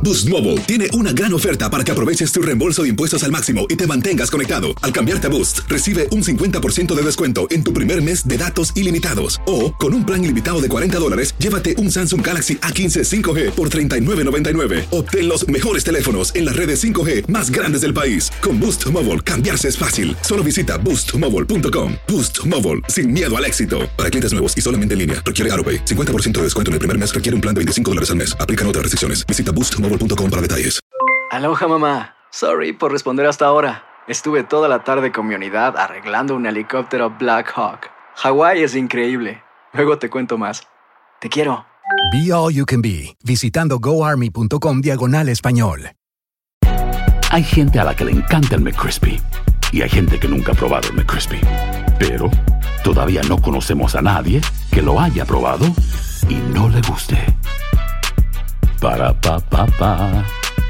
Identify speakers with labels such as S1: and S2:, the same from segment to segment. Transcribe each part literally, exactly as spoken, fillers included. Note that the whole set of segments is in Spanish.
S1: Boost Mobile tiene una gran oferta para que aproveches tu reembolso de impuestos al máximo y te mantengas conectado. Al cambiarte a Boost, recibe un cincuenta por ciento de descuento en tu primer mes de datos ilimitados. O, con un plan ilimitado de cuarenta dólares, llévate un Samsung Galaxy A quince cinco G por treinta y nueve noventa y nueve. Obtén los mejores teléfonos en las redes cinco G más grandes del país. Con Boost Mobile, cambiarse es fácil. Solo visita boost mobile punto com. Boost Mobile, sin miedo al éxito. Para clientes nuevos y solamente en línea, requiere AutoPay. cincuenta por ciento de descuento en el primer mes requiere un plan de veinticinco dólares al mes. Aplican otras restricciones. Visita boost mobile punto com para detalles.
S2: Aloha, mamá. Sorry por responder hasta ahora. Estuve toda la tarde con mi unidad arreglando un helicóptero Black Hawk. Hawái es increíble. Luego te cuento más. Te quiero.
S3: Be All You Can Be, visitando goarmy.com diagonal español.
S4: Hay gente a la que le encanta el McCrispy y hay gente que nunca ha probado el McCrispy. Pero todavía no conocemos a nadie que lo haya probado y no le guste. Para, pa, pa, pa.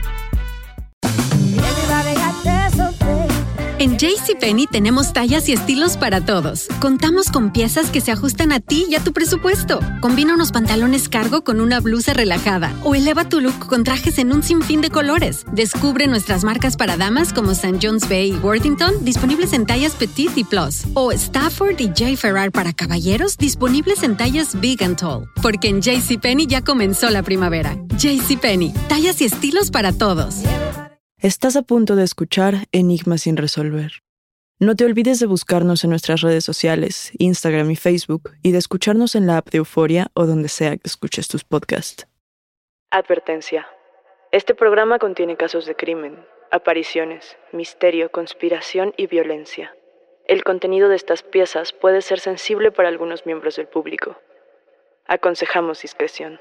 S5: En JCPenney tenemos tallas y estilos para todos. Contamos con piezas que se ajustan a ti y a tu presupuesto. Combina unos pantalones cargo con una blusa relajada o eleva tu look con trajes en un sinfín de colores. Descubre nuestras marcas para damas como Saint John's Bay y Worthington, disponibles en tallas Petite y Plus. O Stafford y J. Ferrar para caballeros, disponibles en tallas Big and Tall. Porque en JCPenney ya comenzó la primavera. JCPenney, tallas y estilos para todos.
S6: Estás a punto de escuchar Enigmas sin resolver. No te olvides de buscarnos en nuestras redes sociales, Instagram y Facebook, y de escucharnos en la app de Euforia o donde sea que escuches tus podcasts. Advertencia. Este programa contiene casos de crimen, apariciones, misterio, conspiración y violencia. El contenido de estas piezas puede ser sensible para algunos miembros del público. Aconsejamos discreción.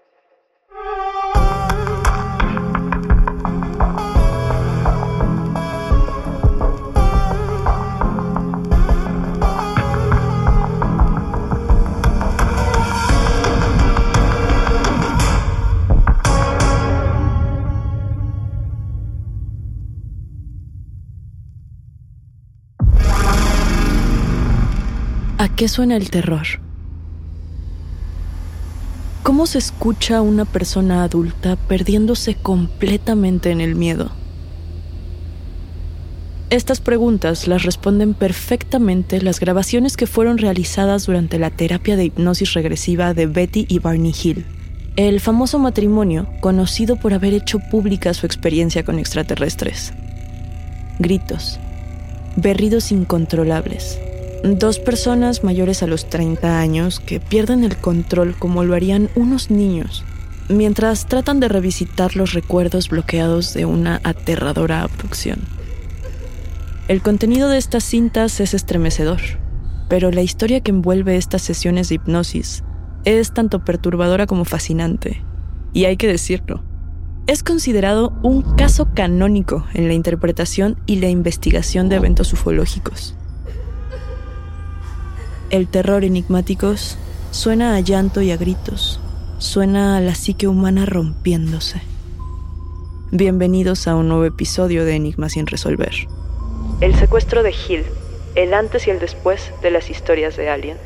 S6: ¿A qué suena el terror? ¿Cómo se escucha a una persona adulta perdiéndose completamente en el miedo? Estas preguntas las responden perfectamente las grabaciones que fueron realizadas durante la terapia de hipnosis regresiva de Betty y Barney Hill, el famoso matrimonio conocido por haber hecho pública su experiencia con extraterrestres. Gritos, berridos incontrolables. Dos personas mayores a los treinta años que pierden el control como lo harían unos niños, mientras tratan de revisitar los recuerdos bloqueados de una aterradora abducción. El contenido de estas cintas es estremecedor, pero la historia que envuelve estas sesiones de hipnosis es tanto perturbadora como fascinante. Y hay que decirlo, es considerado un caso canónico en la interpretación y la investigación de eventos ufológicos. El terror, enigmáticos, suena a llanto y a gritos, suena a la psique humana rompiéndose. Bienvenidos a un nuevo episodio de Enigmas sin resolver. El secuestro de Hill, el antes y el después de las historias de aliens.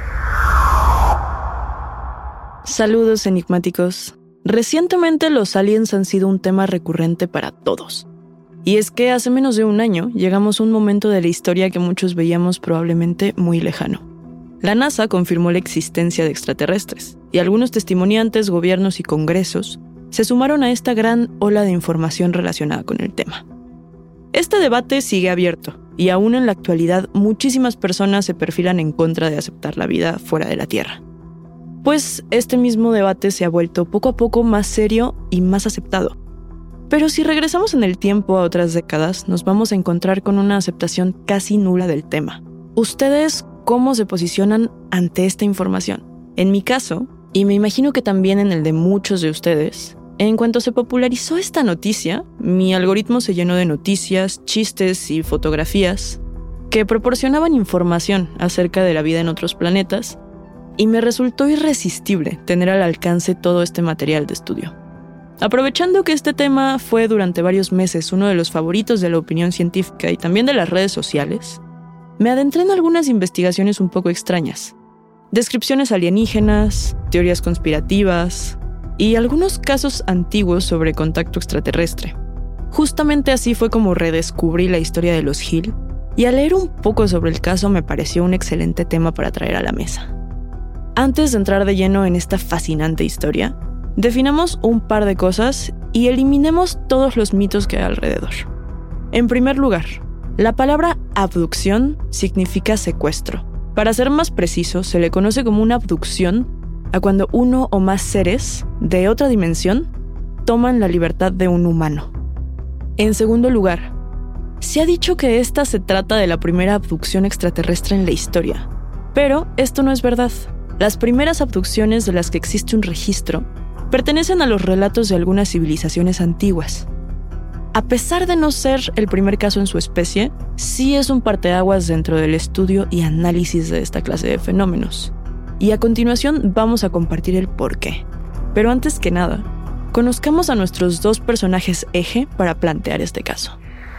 S6: Saludos, enigmáticos. Recientemente los aliens han sido un tema recurrente para todos. Y es que hace menos de un año llegamos a un momento de la historia que muchos veíamos probablemente muy lejano. La NASA confirmó la existencia de extraterrestres, y algunos testimoniantes, gobiernos y congresos se sumaron a esta gran ola de información relacionada con el tema. Este debate sigue abierto, y aún en la actualidad muchísimas personas se perfilan en contra de aceptar la vida fuera de la Tierra. Pues este mismo debate se ha vuelto poco a poco más serio y más aceptado. Pero si regresamos en el tiempo a otras décadas, nos vamos a encontrar con una aceptación casi nula del tema. ¿Ustedes cómo se posicionan ante esta información? En mi caso, y me imagino que también en el de muchos de ustedes, en cuanto se popularizó esta noticia, mi algoritmo se llenó de noticias, chistes y fotografías que proporcionaban información acerca de la vida en otros planetas, y me resultó irresistible tener al alcance todo este material de estudio. Aprovechando que este tema fue durante varios meses uno de los favoritos de la opinión científica y también de las redes sociales, me adentré en algunas investigaciones un poco extrañas. Descripciones alienígenas, teorías conspirativas y algunos casos antiguos sobre contacto extraterrestre. Justamente así fue como redescubrí la historia de los Hill, y al leer un poco sobre el caso me pareció un excelente tema para traer a la mesa. Antes de entrar de lleno en esta fascinante historia, definamos un par de cosas y eliminemos todos los mitos que hay alrededor. En primer lugar, la palabra abducción significa secuestro. Para ser más preciso, se le conoce como una abducción a cuando uno o más seres de otra dimensión toman la libertad de un humano. En segundo lugar, se ha dicho que esta se trata de la primera abducción extraterrestre en la historia, pero esto no es verdad. Las primeras abducciones de las que existe un registro pertenecen a los relatos de algunas civilizaciones antiguas. A pesar de no ser el primer caso en su especie, sí es un parteaguas dentro del estudio y análisis de esta clase de fenómenos. Y a continuación vamos a compartir el porqué. Pero antes que nada, conozcamos a nuestros dos personajes eje para plantear este caso.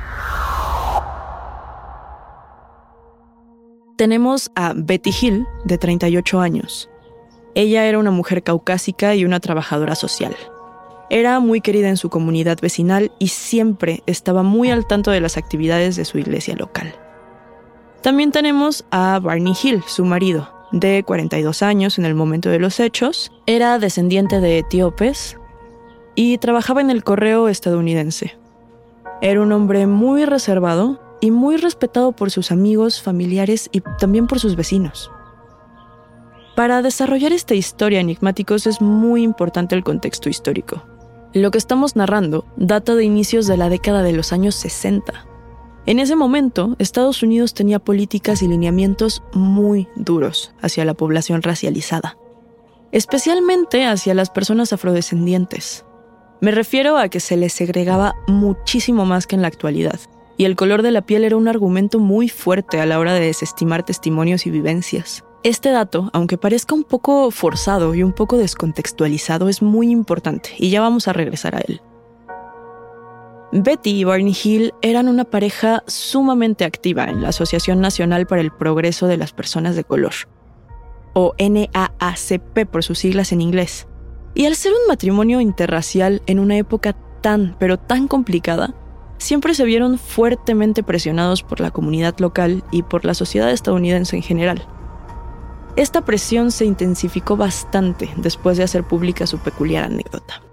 S6: Tenemos a Betty Hill, de treinta y ocho años. Ella era una mujer caucásica y una trabajadora social. Era muy querida en su comunidad vecinal y siempre estaba muy al tanto de las actividades de su iglesia local. También tenemos a Barney Hill, su marido, de cuarenta y dos años en el momento de los hechos. Era descendiente de etíopes y trabajaba en el correo estadounidense. Era un hombre muy reservado y muy respetado por sus amigos, familiares y también por sus vecinos. Para desarrollar esta historia, enigmáticos, es muy importante el contexto histórico. Lo que estamos narrando data de inicios de la década de los años sesenta. En ese momento, Estados Unidos tenía políticas y lineamientos muy duros hacia la población racializada, especialmente hacia las personas afrodescendientes. Me refiero a que se les segregaba muchísimo más que en la actualidad, y el color de la piel era un argumento muy fuerte a la hora de desestimar testimonios y vivencias. Este dato, aunque parezca un poco forzado y un poco descontextualizado, es muy importante, y ya vamos a regresar a él. Betty y Barney Hill eran una pareja sumamente activa en la Asociación Nacional para el Progreso de las Personas de Color, o N A A C P por sus siglas en inglés. Y al ser un matrimonio interracial en una época tan, pero tan complicada, siempre se vieron fuertemente presionados por la comunidad local y por la sociedad estadounidense en general. Esta presión se intensificó bastante después de hacer pública su peculiar anécdota.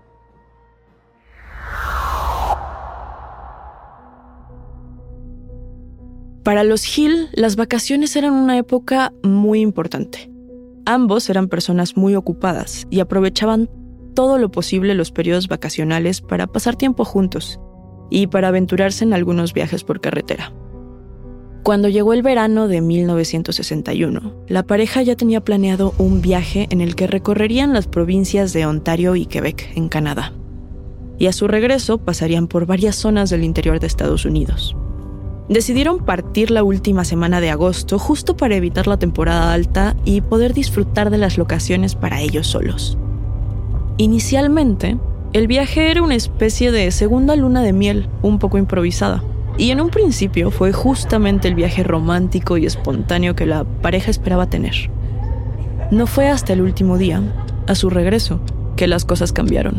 S6: Para los Hill, las vacaciones eran una época muy importante. Ambos eran personas muy ocupadas y aprovechaban todo lo posible los periodos vacacionales para pasar tiempo juntos y para aventurarse en algunos viajes por carretera. Cuando llegó el verano de mil novecientos sesenta y uno, la pareja ya tenía planeado un viaje en el que recorrerían las provincias de Ontario y Quebec, en Canadá. Y a su regreso pasarían por varias zonas del interior de Estados Unidos. Decidieron partir la última semana de agosto justo para evitar la temporada alta y poder disfrutar de las locaciones para ellos solos. Inicialmente, el viaje era una especie de segunda luna de miel, un poco improvisada. Y en un principio fue justamente el viaje romántico y espontáneo que la pareja esperaba tener. No fue hasta el último día, a su regreso, que las cosas cambiaron.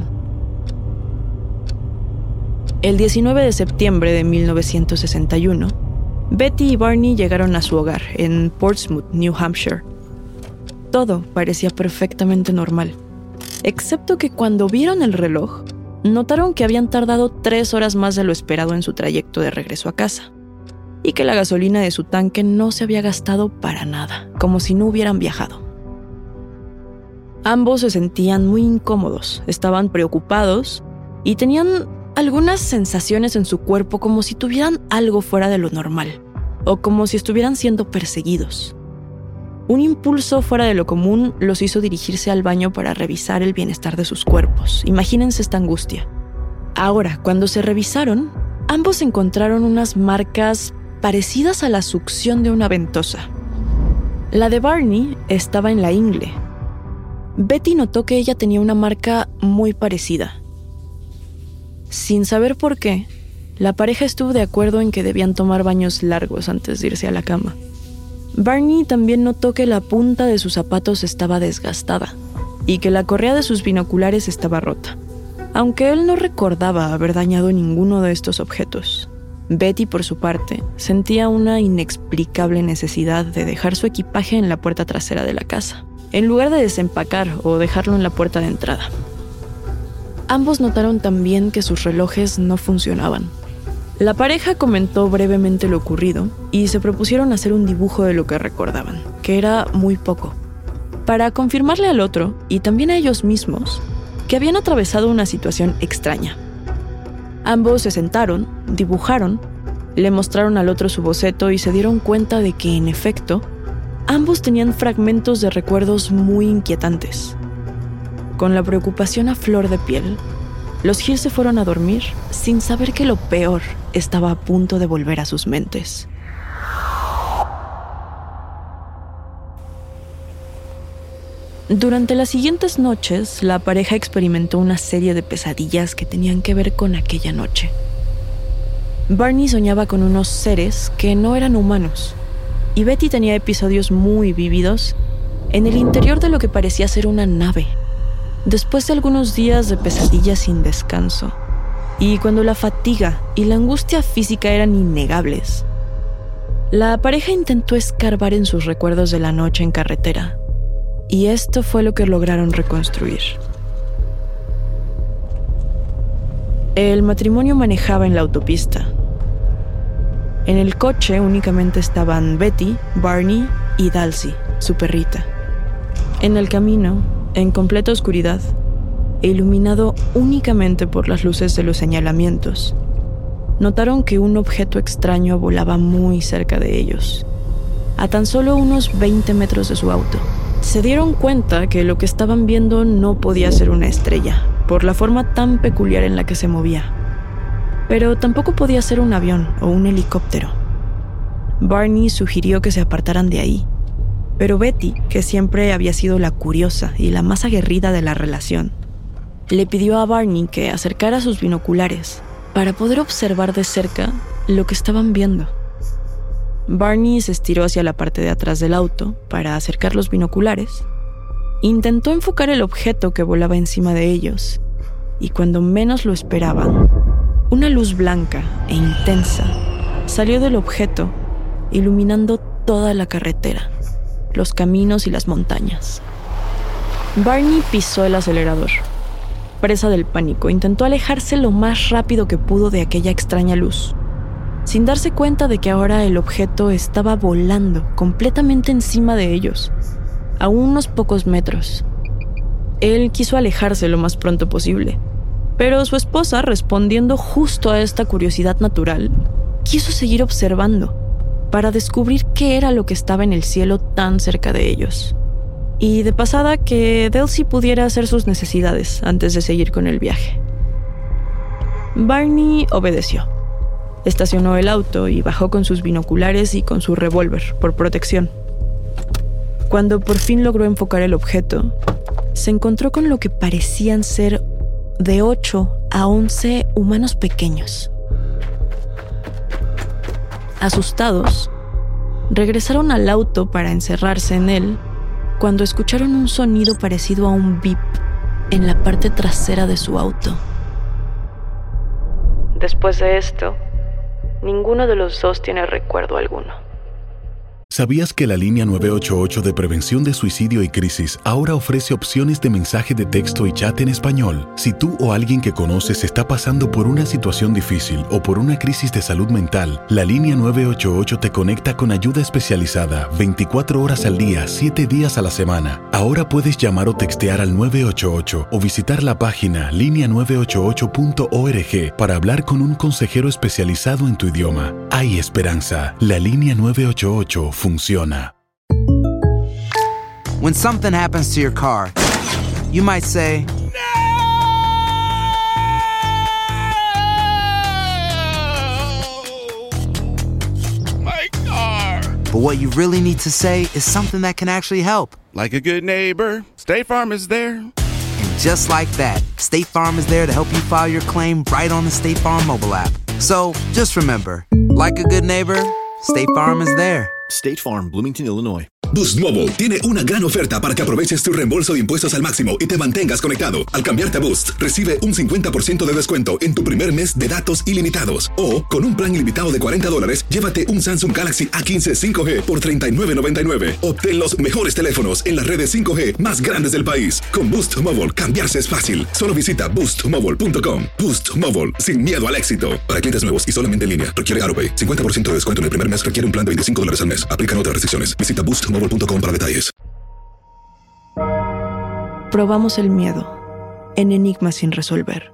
S6: El diecinueve de septiembre de mil novecientos sesenta y uno, Betty y Barney llegaron a su hogar en Portsmouth, New Hampshire. Todo parecía perfectamente normal, excepto que cuando vieron el reloj, notaron que habían tardado tres horas más de lo esperado en su trayecto de regreso a casa, y que la gasolina de su tanque no se había gastado para nada, como si no hubieran viajado. Ambos se sentían muy incómodos, estaban preocupados y tenían algunas sensaciones en su cuerpo como si tuvieran algo fuera de lo normal, o como si estuvieran siendo perseguidos. Un impulso fuera de lo común los hizo dirigirse al baño para revisar el bienestar de sus cuerpos. Imagínense esta angustia. Ahora, cuando se revisaron, ambos encontraron unas marcas parecidas a la succión de una ventosa. La de Barney estaba en la ingle. Betty notó que ella tenía una marca muy parecida. Sin saber por qué, la pareja estuvo de acuerdo en que debían tomar baños largos antes de irse a la cama. Barney también notó que la punta de sus zapatos estaba desgastada, y que la correa de sus binoculares estaba rota. Aunque él no recordaba haber dañado ninguno de estos objetos, Betty, por su parte, sentía una inexplicable necesidad de dejar su equipaje en la puerta trasera de la casa, en lugar de desempacar o dejarlo en la puerta de entrada. Ambos notaron también que sus relojes no funcionaban. La pareja comentó brevemente lo ocurrido y se propusieron hacer un dibujo de lo que recordaban, que era muy poco, para confirmarle al otro, y también a ellos mismos, que habían atravesado una situación extraña. Ambos se sentaron, dibujaron, le mostraron al otro su boceto y se dieron cuenta de que, en efecto, ambos tenían fragmentos de recuerdos muy inquietantes. Con la preocupación a flor de piel, los Hill se fueron a dormir sin saber que lo peor estaba a punto de volver a sus mentes. Durante las siguientes noches, la pareja experimentó una serie de pesadillas que tenían que ver con aquella noche. Barney soñaba con unos seres que no eran humanos, y Betty tenía episodios muy vívidos en el interior de lo que parecía ser una nave. Después de algunos días de pesadillas sin descanso, y cuando la fatiga y la angustia física eran innegables, la pareja intentó escarbar en sus recuerdos de la noche en carretera, y esto fue lo que lograron reconstruir. El matrimonio manejaba en la autopista. En el coche únicamente estaban Betty, Barney y Dalcy, su perrita. En el camino, en completa oscuridad, e iluminado únicamente por las luces de los señalamientos, notaron que un objeto extraño volaba muy cerca de ellos, a tan solo unos veinte metros de su auto. Se dieron cuenta que lo que estaban viendo no podía ser una estrella, por la forma tan peculiar en la que se movía. Pero tampoco podía ser un avión o un helicóptero. Barney sugirió que se apartaran de ahí, pero Betty, que siempre había sido la curiosa y la más aguerrida de la relación, le pidió a Barney que acercara sus binoculares para poder observar de cerca lo que estaban viendo. Barney se estiró hacia la parte de atrás del auto para acercar los binoculares. Intentó enfocar el objeto que volaba encima de ellos, y cuando menos lo esperaban, una luz blanca e intensa salió del objeto, iluminando toda la carretera, los caminos y las montañas. Barney pisó el acelerador. Presa del pánico, intentó alejarse lo más rápido que pudo de aquella extraña luz, sin darse cuenta de que ahora el objeto estaba volando completamente encima de ellos, a unos pocos metros. Él quiso alejarse lo más pronto posible, pero su esposa, respondiendo justo a esta curiosidad natural, quiso seguir observando para descubrir qué era lo que estaba en el cielo tan cerca de ellos. Y de pasada que Dalcy pudiera hacer sus necesidades antes de seguir con el viaje. Barney obedeció. Estacionó el auto y bajó con sus binoculares y con su revólver por protección. Cuando por fin logró enfocar el objeto, se encontró con lo que parecían ser de ocho a once humanos pequeños. Asustados, regresaron al auto para encerrarse en él cuando escucharon un sonido parecido a un bip en la parte trasera de su auto. Después de esto, ninguno de los dos tiene recuerdo alguno.
S7: ¿Sabías que la línea nueve ocho ocho de prevención de suicidio y crisis ahora ofrece opciones de mensaje de texto y chat en español? Si tú o alguien que conoces está pasando por una situación difícil o por una crisis de salud mental, la línea nueve ocho ocho te conecta con ayuda especializada veinticuatro horas al día, siete días a la semana. Ahora puedes llamar o textear al nueve ocho ocho o visitar la página línea nueve ocho ocho punto org para hablar con un consejero especializado en tu idioma. Hay esperanza. La línea nueve ocho ocho funciona.
S8: When something happens to your car, you might say,
S9: My car!
S8: But what you really need to say is something that can actually help.
S9: Like a good neighbor, State Farm is there.
S8: And just like that, State Farm is there to help you file your claim right on the State Farm mobile app. So just remember, like a good neighbor, State Farm is there.
S10: State Farm, Bloomington, Illinois.
S1: Boost Mobile tiene una gran oferta para que aproveches tu reembolso de impuestos al máximo y te mantengas conectado. Al cambiarte a Boost, recibe un cincuenta por ciento de descuento en tu primer mes de datos ilimitados. O, con un plan ilimitado de cuarenta dólares, llévate un Samsung Galaxy A quince cinco G por treinta y nueve noventa y nueve. Obtén los mejores teléfonos en las redes cinco G más grandes del país. Con Boost Mobile, cambiarse es fácil. Solo visita boost mobile punto com. Boost Mobile, sin miedo al éxito. Para clientes nuevos y solamente en línea, requiere AroPay. cincuenta por ciento de descuento en el primer mes requiere un plan de veinticinco dólares al mes. Aplican otras restricciones. Visita boost mobile punto com para detalles.
S6: Probamos el miedo en Enigmas sin resolver.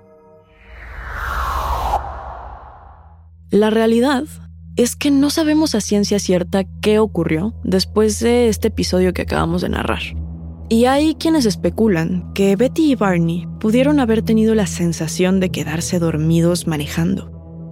S6: La realidad es que no sabemos a ciencia cierta qué ocurrió después de este episodio que acabamos de narrar. Y hay quienes especulan que Betty y Barney pudieron haber tenido la sensación de quedarse dormidos manejando.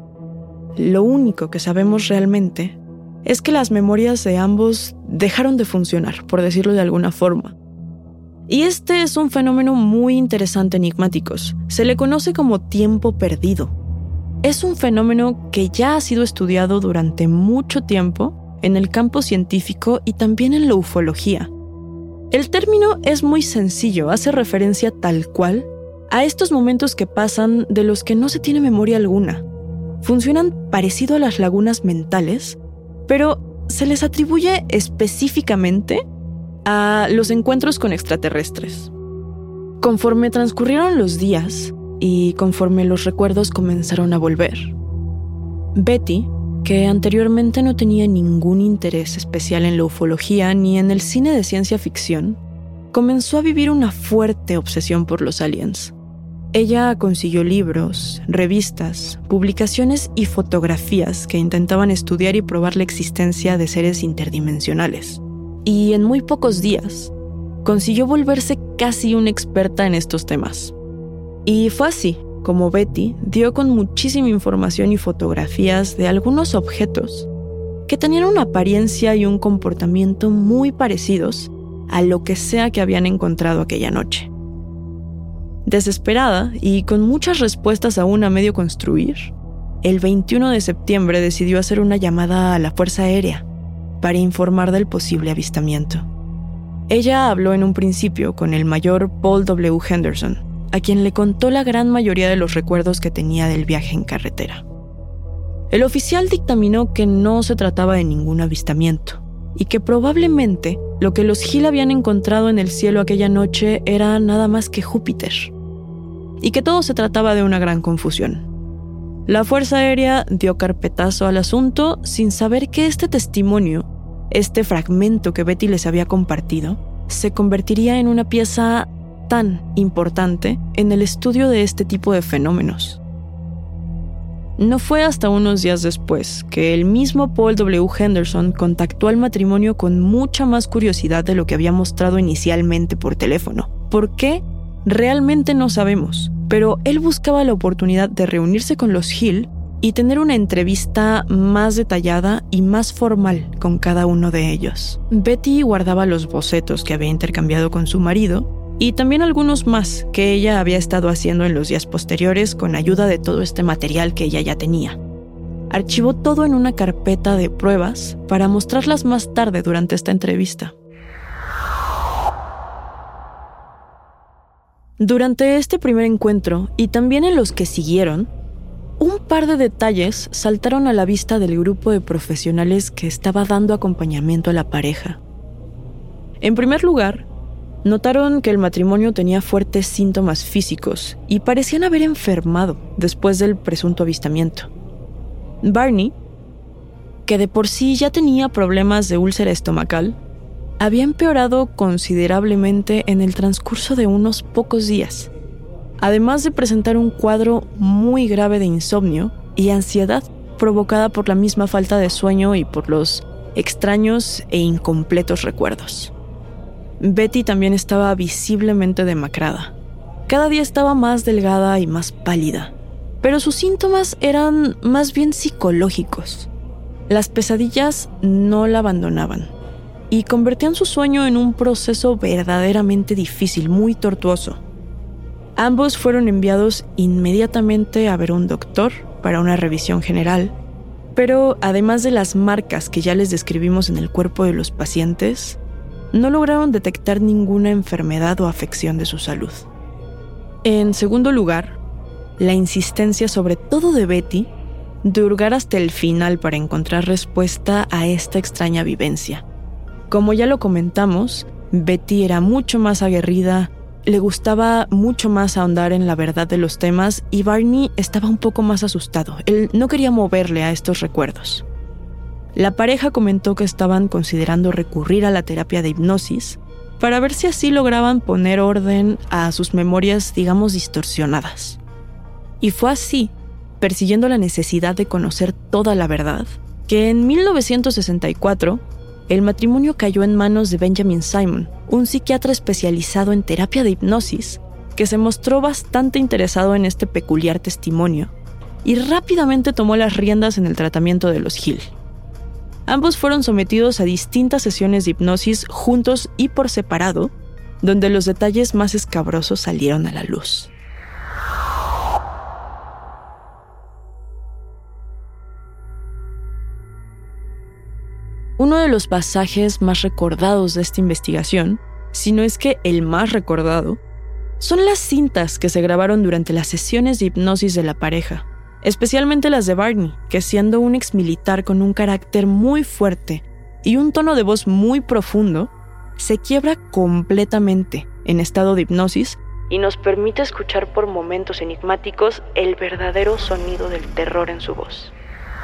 S6: Lo único que sabemos realmente es que las memorias de ambos dejaron de funcionar, por decirlo de alguna forma. Y este es un fenómeno muy interesante, enigmáticos. Se le conoce como tiempo perdido. Es un fenómeno que ya ha sido estudiado durante mucho tiempo en el campo científico y también en la ufología. El término es muy sencillo, hace referencia tal cual a estos momentos que pasan de los que no se tiene memoria alguna. Funcionan parecido a las lagunas mentales, pero se les atribuye específicamente a los encuentros con extraterrestres. Conforme transcurrieron los días y conforme los recuerdos comenzaron a volver, Betty, que anteriormente no tenía ningún interés especial en la ufología ni en el cine de ciencia ficción, comenzó a vivir una fuerte obsesión por los aliens. Ella consiguió libros, revistas, publicaciones y fotografías que intentaban estudiar y probar la existencia de seres interdimensionales. Y en muy pocos días, consiguió volverse casi una experta en estos temas. Y fue así como Betty dio con muchísima información y fotografías de algunos objetos que tenían una apariencia y un comportamiento muy parecidos a lo que sea que habían encontrado aquella noche. Desesperada y con muchas respuestas aún a medio construir, el veintiuno de septiembre decidió hacer una llamada a la Fuerza Aérea para informar del posible avistamiento. Ella habló en un principio con el mayor Paul W. Henderson, a quien le contó la gran mayoría de los recuerdos que tenía del viaje en carretera. El oficial dictaminó que no se trataba de ningún avistamiento y que probablemente lo que los Hill habían encontrado en el cielo aquella noche era nada más que Júpiter, y que todo se trataba de una gran confusión. La Fuerza Aérea dio carpetazo al asunto sin saber que este testimonio, este fragmento que Betty les había compartido, se convertiría en una pieza tan importante en el estudio de este tipo de fenómenos. No fue hasta unos días después que el mismo Paul W. Henderson contactó al matrimonio con mucha más curiosidad de lo que había mostrado inicialmente por teléfono. ¿Por qué? Realmente no sabemos, pero él buscaba la oportunidad de reunirse con los Hill y tener una entrevista más detallada y más formal con cada uno de ellos. Betty guardaba los bocetos que había intercambiado con su marido y también algunos más que ella había estado haciendo en los días posteriores con ayuda de todo este material que ella ya tenía. Archivó todo en una carpeta de pruebas para mostrarlas más tarde durante esta entrevista. Durante este primer encuentro, y también en los que siguieron, un par de detalles saltaron a la vista del grupo de profesionales que estaba dando acompañamiento a la pareja. En primer lugar, notaron que el matrimonio tenía fuertes síntomas físicos y parecían haber enfermado después del presunto avistamiento. Barney, que de por sí ya tenía problemas de úlcera estomacal, había empeorado considerablemente en el transcurso de unos pocos días, además de presentar un cuadro muy grave de insomnio y ansiedad provocada por la misma falta de sueño y por los extraños e incompletos recuerdos. Betty también estaba visiblemente demacrada. Cada día estaba más delgada y más pálida, pero sus síntomas eran más bien psicológicos. Las pesadillas no la abandonaban y convertían su sueño en un proceso verdaderamente difícil, muy tortuoso. Ambos fueron enviados inmediatamente a ver un doctor para una revisión general, pero además de las marcas que ya les describimos en el cuerpo de los pacientes, no lograron detectar ninguna enfermedad o afección de su salud. En segundo lugar, la insistencia sobre todo de Betty de hurgar hasta el final para encontrar respuesta a esta extraña vivencia. Como ya lo comentamos, Betty era mucho más aguerrida, le gustaba mucho más ahondar en la verdad de los temas y Barney estaba un poco más asustado. Él no quería moverle a estos recuerdos. La pareja comentó que estaban considerando recurrir a la terapia de hipnosis para ver si así lograban poner orden a sus memorias, digamos, distorsionadas. Y fue así, persiguiendo la necesidad de conocer toda la verdad, que en mil novecientos sesenta y cuatro el matrimonio cayó en manos de Benjamin Simon, un psiquiatra especializado en terapia de hipnosis, que se mostró bastante interesado en este peculiar testimonio y rápidamente tomó las riendas en el tratamiento de los Hill. Ambos fueron sometidos a distintas sesiones de hipnosis juntos y por separado, donde los detalles más escabrosos salieron a la luz. Uno de los pasajes más recordados de esta investigación, si no es que el más recordado, son las cintas que se grabaron durante las sesiones de hipnosis de la pareja, especialmente las de Barney, que siendo un exmilitar con un carácter muy fuerte y un tono de voz muy profundo, se quiebra completamente en estado de hipnosis y nos permite escuchar por momentos enigmáticos el verdadero sonido del terror en su voz.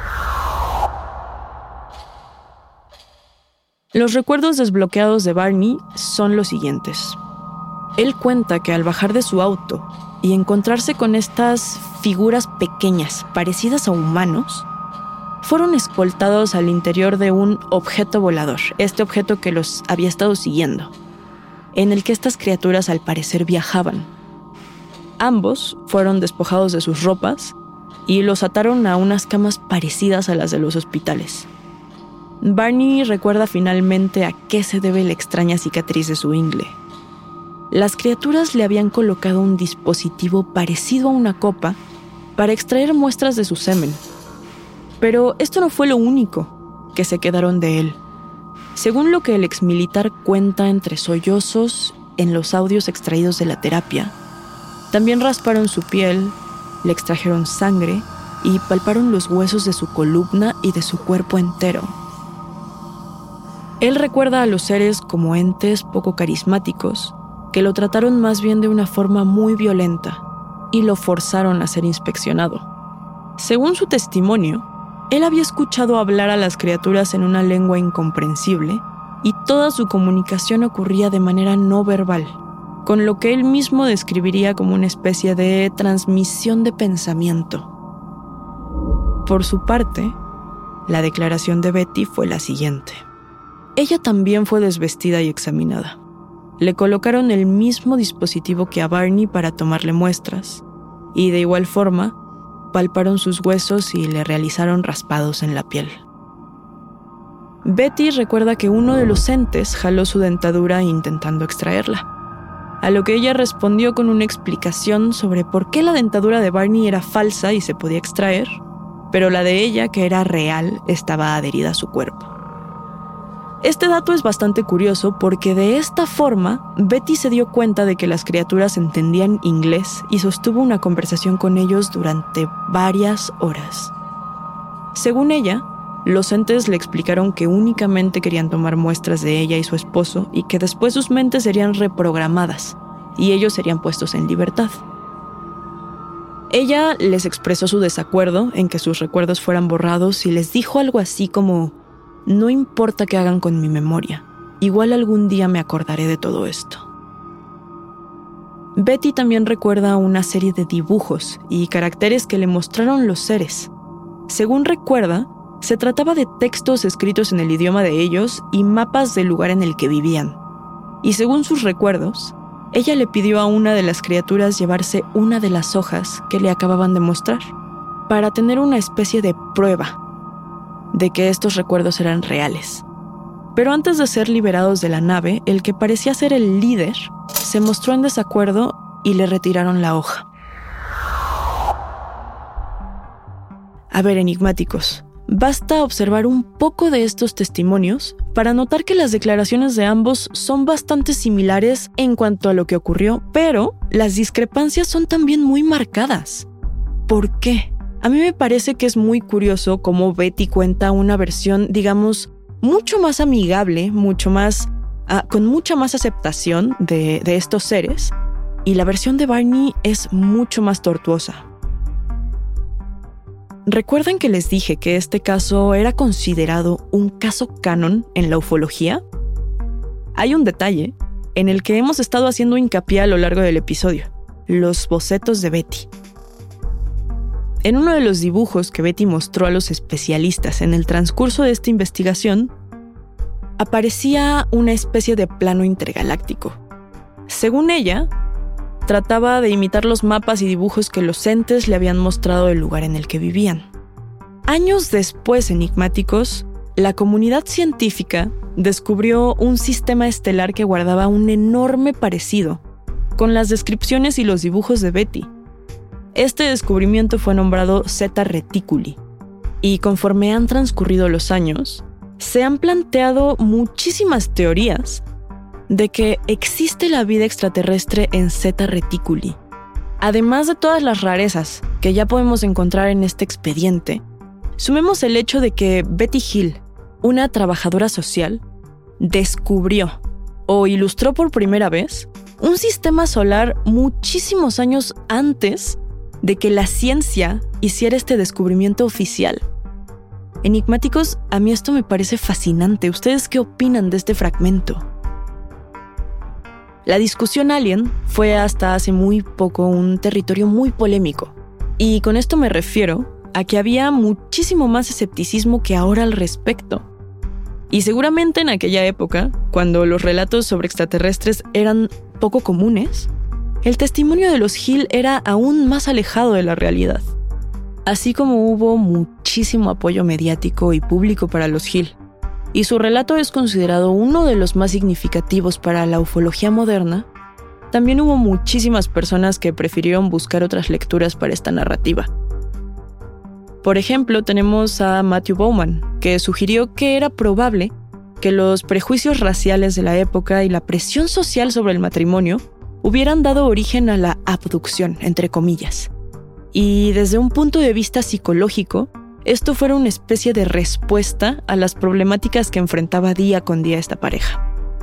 S6: Los recuerdos desbloqueados de Barney son los siguientes. Él cuenta que al bajar de su auto y encontrarse con estas figuras pequeñas, parecidas a humanos, fueron escoltados al interior de un objeto volador, este objeto que los había estado siguiendo, en el que estas criaturas al parecer viajaban. Ambos fueron despojados de sus ropas y los ataron a unas camas parecidas a las de los hospitales. Barney recuerda finalmente a qué se debe la extraña cicatriz de su ingle. Las criaturas le habían colocado un dispositivo parecido a una copa para extraer muestras de su semen. Pero esto no fue lo único que se quedaron de él. Según lo que el exmilitar cuenta entre sollozos en los audios extraídos de la terapia, también rasparon su piel, le extrajeron sangre y palparon los huesos de su columna y de su cuerpo entero. Él recuerda a los seres como entes poco carismáticos, que lo trataron más bien de una forma muy violenta y lo forzaron a ser inspeccionado. Según su testimonio, él había escuchado hablar a las criaturas en una lengua incomprensible y toda su comunicación ocurría de manera no verbal, con lo que él mismo describiría como una especie de transmisión de pensamiento. Por su parte, la declaración de Betty fue la siguiente. Ella también fue desvestida y examinada. Le colocaron el mismo dispositivo que a Barney para tomarle muestras, y de igual forma, palparon sus huesos y le realizaron raspados en la piel. Betty recuerda que uno de los entes jaló su dentadura intentando extraerla, a lo que ella respondió con una explicación sobre por qué la dentadura de Barney era falsa y se podía extraer, pero la de ella, que era real, estaba adherida a su cuerpo. Este dato es bastante curioso porque de esta forma, Betty se dio cuenta de que las criaturas entendían inglés y sostuvo una conversación con ellos durante varias horas. Según ella, los entes le explicaron que únicamente querían tomar muestras de ella y su esposo y que después sus mentes serían reprogramadas y ellos serían puestos en libertad. Ella les expresó su desacuerdo en que sus recuerdos fueran borrados y les dijo algo así como: no importa qué hagan con mi memoria, igual algún día me acordaré de todo esto. Betty también recuerda una serie de dibujos y caracteres que le mostraron los seres. Según recuerda, se trataba de textos escritos en el idioma de ellos y mapas del lugar en el que vivían. Y según sus recuerdos, ella le pidió a una de las criaturas llevarse una de las hojas que le acababan de mostrar, para tener una especie de prueba de que estos recuerdos eran reales. Pero antes de ser liberados de la nave, el que parecía ser el líder se mostró en desacuerdo y le retiraron la hoja. A ver, enigmáticos, Basta observar un poco de estos testimonios para notar que las declaraciones de ambos son bastante similares en cuanto a lo que ocurrió, pero las discrepancias son también muy marcadas. ¿Por qué? A mí me parece que es muy curioso cómo Betty cuenta una versión, digamos, mucho más amigable, mucho más, uh, con mucha más aceptación de, de estos seres, y la versión de Barney es mucho más tortuosa. ¿Recuerdan que les dije que este caso era considerado un caso canon en la ufología? Hay un detalle en el que hemos estado haciendo hincapié a lo largo del episodio: los bocetos de Betty. En uno de los dibujos que Betty mostró a los especialistas en el transcurso de esta investigación, aparecía una especie de plano intergaláctico. Según ella, trataba de imitar los mapas y dibujos que los entes le habían mostrado del lugar en el que vivían. Años después, enigmáticos, la comunidad científica descubrió un sistema estelar que guardaba un enorme parecido con las descripciones y los dibujos de Betty. Este descubrimiento fue nombrado Zeta Reticuli, y conforme han transcurrido los años, se han planteado muchísimas teorías de que existe la vida extraterrestre en Zeta Reticuli. Además de todas las rarezas que ya podemos encontrar en este expediente, sumemos el hecho de que Betty Hill, una trabajadora social, descubrió o ilustró por primera vez un sistema solar muchísimos años antes de que la ciencia hiciera este descubrimiento oficial. Enigmáticos, a mí esto me parece fascinante. ¿Ustedes qué opinan de este fragmento? La discusión alien fue hasta hace muy poco un territorio muy polémico. Y con esto me refiero a que había muchísimo más escepticismo que ahora al respecto. Y seguramente en aquella época, cuando los relatos sobre extraterrestres eran poco comunes, el testimonio de los Hill era aún más alejado de la realidad. Así como hubo muchísimo apoyo mediático y público para los Hill, y su relato es considerado uno de los más significativos para la ufología moderna, también hubo muchísimas personas que prefirieron buscar otras lecturas para esta narrativa. Por ejemplo, tenemos a Matthew Bowman, que sugirió que era probable que los prejuicios raciales de la época y la presión social sobre el matrimonio hubieran dado origen a la abducción, entre comillas. Y desde un punto de vista psicológico, esto fuera una especie de respuesta a las problemáticas que enfrentaba día con día esta pareja.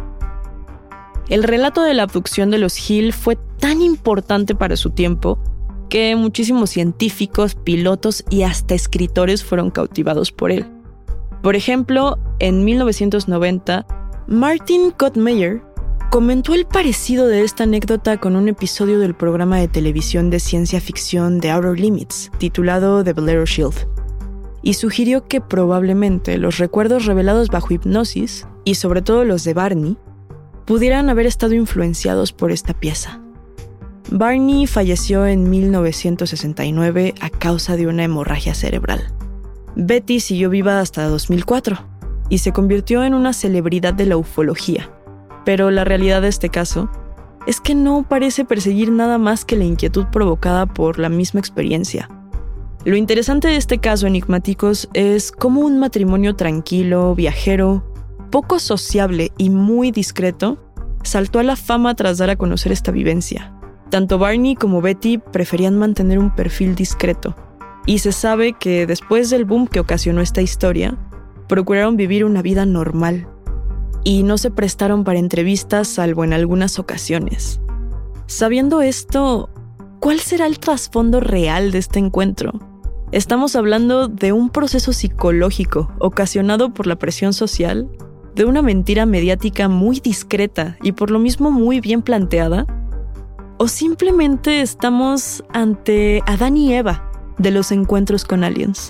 S6: El relato de la abducción de los Hill fue tan importante para su tiempo que muchísimos científicos, pilotos y hasta escritores fueron cautivados por él. Por ejemplo, en mil novecientos noventa, Martin Kottmeyer comentó el parecido de esta anécdota con un episodio del programa de televisión de ciencia ficción The Outer Limits, titulado The Bolero Shield, y sugirió que probablemente los recuerdos revelados bajo hipnosis, y sobre todo los de Barney, pudieran haber estado influenciados por esta pieza. Barney falleció en mil novecientos sesenta y nueve a causa de una hemorragia cerebral. Betty siguió viva hasta dos mil cuatro y se convirtió en una celebridad de la ufología. Pero la realidad de este caso es que no parece perseguir nada más que la inquietud provocada por la misma experiencia. Lo interesante de este caso, enigmáticos, es cómo un matrimonio tranquilo, viajero, poco sociable y muy discreto saltó a la fama tras dar a conocer esta vivencia. Tanto Barney como Betty preferían mantener un perfil discreto, y se sabe que después del boom que ocasionó esta historia, procuraron vivir una vida normal y no se prestaron para entrevistas salvo en algunas ocasiones. Sabiendo esto, ¿cuál será el trasfondo real de este encuentro? Estamos hablando de un proceso psicológico ocasionado por la presión social, de una mentira mediática muy discreta y por lo mismo muy bien planteada, ¿o simplemente estamos ante Adán y Eva de los encuentros con aliens?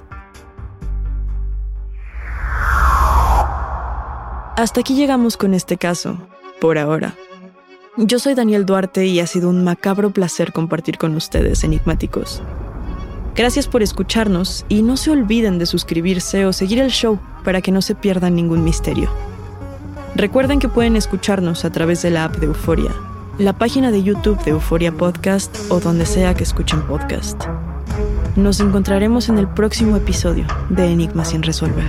S6: Hasta aquí llegamos con este caso, por ahora. Yo soy Daniel Duarte y ha sido un macabro placer compartir con ustedes, enigmáticos. Gracias por escucharnos y no se olviden de suscribirse o seguir el show para que no se pierdan ningún misterio. Recuerden que pueden escucharnos a través de la app de Euforia, la página de YouTube de Euforia Podcast o donde sea que escuchen podcast. Nos encontraremos en el próximo episodio de Enigmas sin resolver.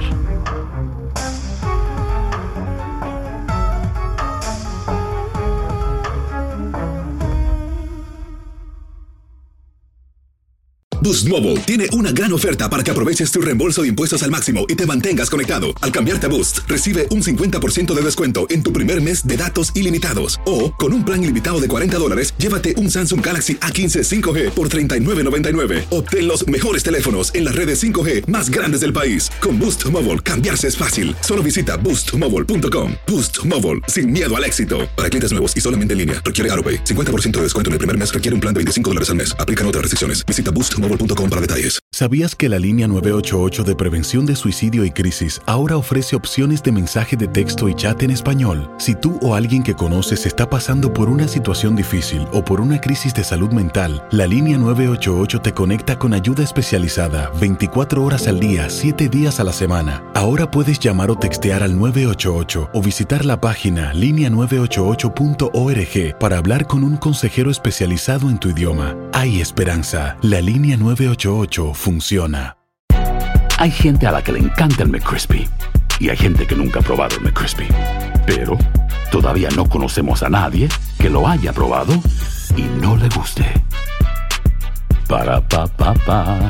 S1: Boost Mobile tiene una gran oferta para que aproveches tu reembolso de impuestos al máximo y te mantengas conectado. Al cambiarte a Boost, recibe un cincuenta por ciento de descuento en tu primer mes de datos ilimitados. O, con un plan ilimitado de cuarenta dólares, llévate un Samsung Galaxy A quince cinco G por treinta y nueve noventa y nueve. Obtén los mejores teléfonos en las redes cinco G más grandes del país. Con Boost Mobile, cambiarse es fácil. Solo visita boost mobile punto com. Boost Mobile, sin miedo al éxito. Para clientes nuevos y solamente en línea, requiere AroPay. cincuenta por ciento de descuento en el primer mes requiere un plan de veinticinco dólares al mes. Aplican otras restricciones. Visita boost mobile punto com para detalles.
S7: ¿Sabías que la línea nueve ocho ocho de prevención de suicidio y crisis ahora ofrece opciones de mensaje de texto y chat en español? Si tú o alguien que conoces está pasando por una situación difícil o por una crisis de salud mental, la línea nueve ocho ocho te conecta con ayuda especializada veinticuatro horas al día, siete días a la semana. Ahora puedes llamar o textear al nueve ocho ocho o visitar la página línea nueve ocho ocho punto org para hablar con un consejero especializado en tu idioma. Hay esperanza. La línea nueve ocho ocho funciona.
S4: Hay gente a la que le encanta el McCrispy y hay gente que nunca ha probado el McCrispy. Pero todavía no conocemos a nadie que lo haya probado y no le guste. Para pa pa pa.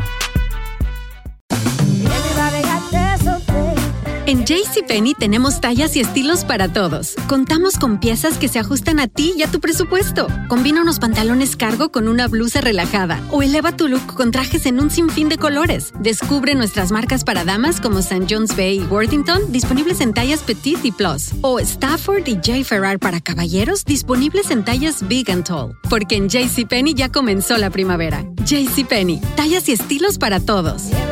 S5: En JCPenney tenemos tallas y estilos para todos. Contamos con piezas que se ajustan a ti y a tu presupuesto. Combina unos pantalones cargo con una blusa relajada o eleva tu look con trajes en un sinfín de colores. Descubre nuestras marcas para damas como Saint John's Bay y Worthington, disponibles en tallas Petite y Plus. O Stafford y J. Ferrar para caballeros, disponibles en tallas Big and Tall. Porque en JCPenney ya comenzó la primavera. JCPenney, tallas y estilos para todos.